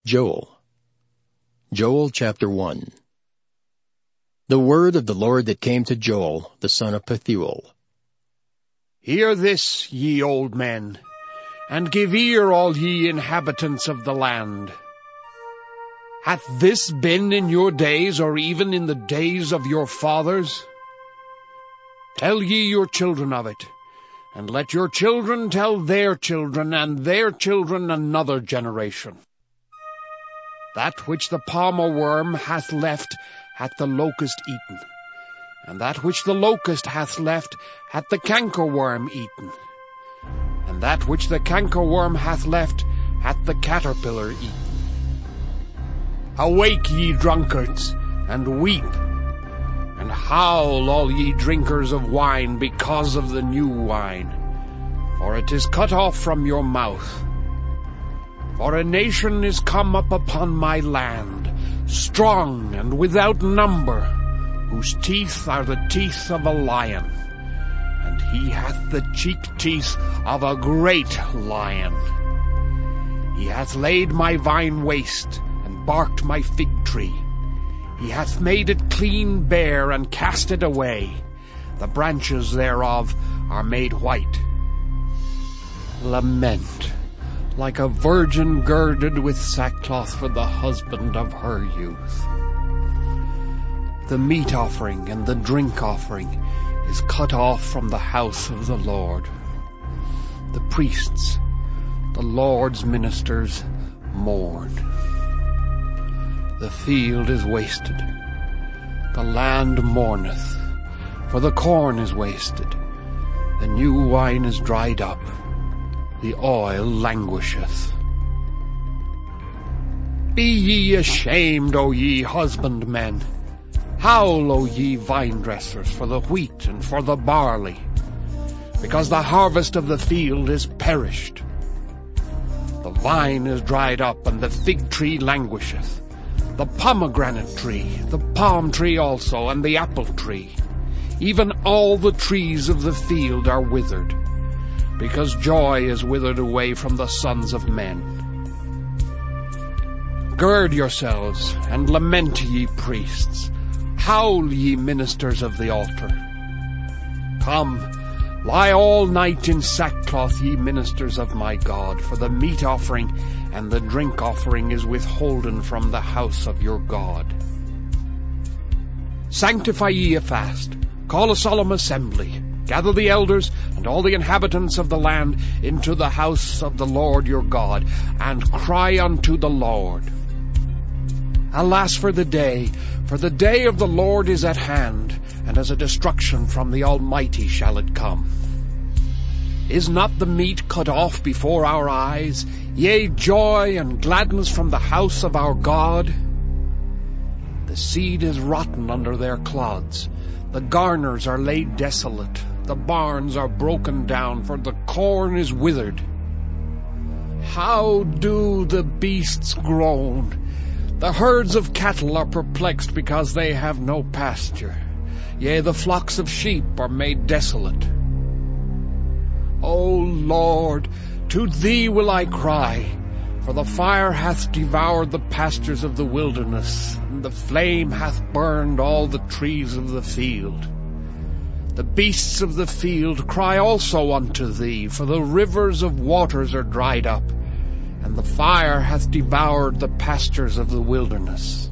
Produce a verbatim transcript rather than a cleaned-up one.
Joel. Joel chapter one. The word of the Lord that came to Joel, the son of Pethuel. Hear this, ye old men, and give ear, all ye inhabitants of the land. Hath this been in your days, or even in the days of your fathers? Tell ye your children of it, and let your children tell their children, and their children another generation. That which the palmer worm hath left hath the locust eaten, and that which the locust hath left hath the cankerworm eaten, and that which the cankerworm hath left hath the caterpillar eaten. Awake, ye drunkards, and weep, and howl, all ye drinkers of wine, because of the new wine, for it is cut off from your mouth. For a nation is come up upon my land, strong and without number, whose teeth are the teeth of a lion, and he hath the cheek teeth of a great lion. He hath laid my vine waste, and barked my fig tree. He hath made it clean bare, and cast it away. The branches thereof are made white. Lament, like a virgin girded with sackcloth for the husband of her youth. The meat offering and the drink offering is cut off from the house of the Lord. The priests, the Lord's ministers, mourn. The field is wasted, the land mourneth, for the corn is wasted, the new wine is dried up, the oil languisheth. Be ye ashamed, O ye husbandmen! Howl, O ye vine-dressers, for the wheat and for the barley, because the harvest of the field is perished. The vine is dried up, and the fig tree languisheth, the pomegranate tree, the palm tree also, and the apple tree. Even all the trees of the field are withered, because joy is withered away from the sons of men. Gird yourselves, and lament, ye priests. Howl, ye ministers of the altar. Come, lie all night in sackcloth, ye ministers of my God, for the meat offering and the drink offering is withholden from the house of your God. Sanctify ye a fast, call a solemn assembly, gather the elders and all the inhabitants of the land into the house of the Lord your God, and cry unto the Lord. Alas for the day, for the day of the Lord is at hand, and as a destruction from the Almighty shall it come. Is not the meat cut off before our eyes, yea, joy and gladness from the house of our God? The seed is rotten under their clods, the garners are laid desolate, the barns are broken down, for the corn is withered. How do the beasts groan? The herds of cattle are perplexed because they have no pasture. Yea, the flocks of sheep are made desolate. O Lord, to thee will I cry, for the fire hath devoured the pastures of the wilderness, and the flame hath burned all the trees of the field. The beasts of the field cry also unto thee, for the rivers of waters are dried up, and the fire hath devoured the pastures of the wilderness.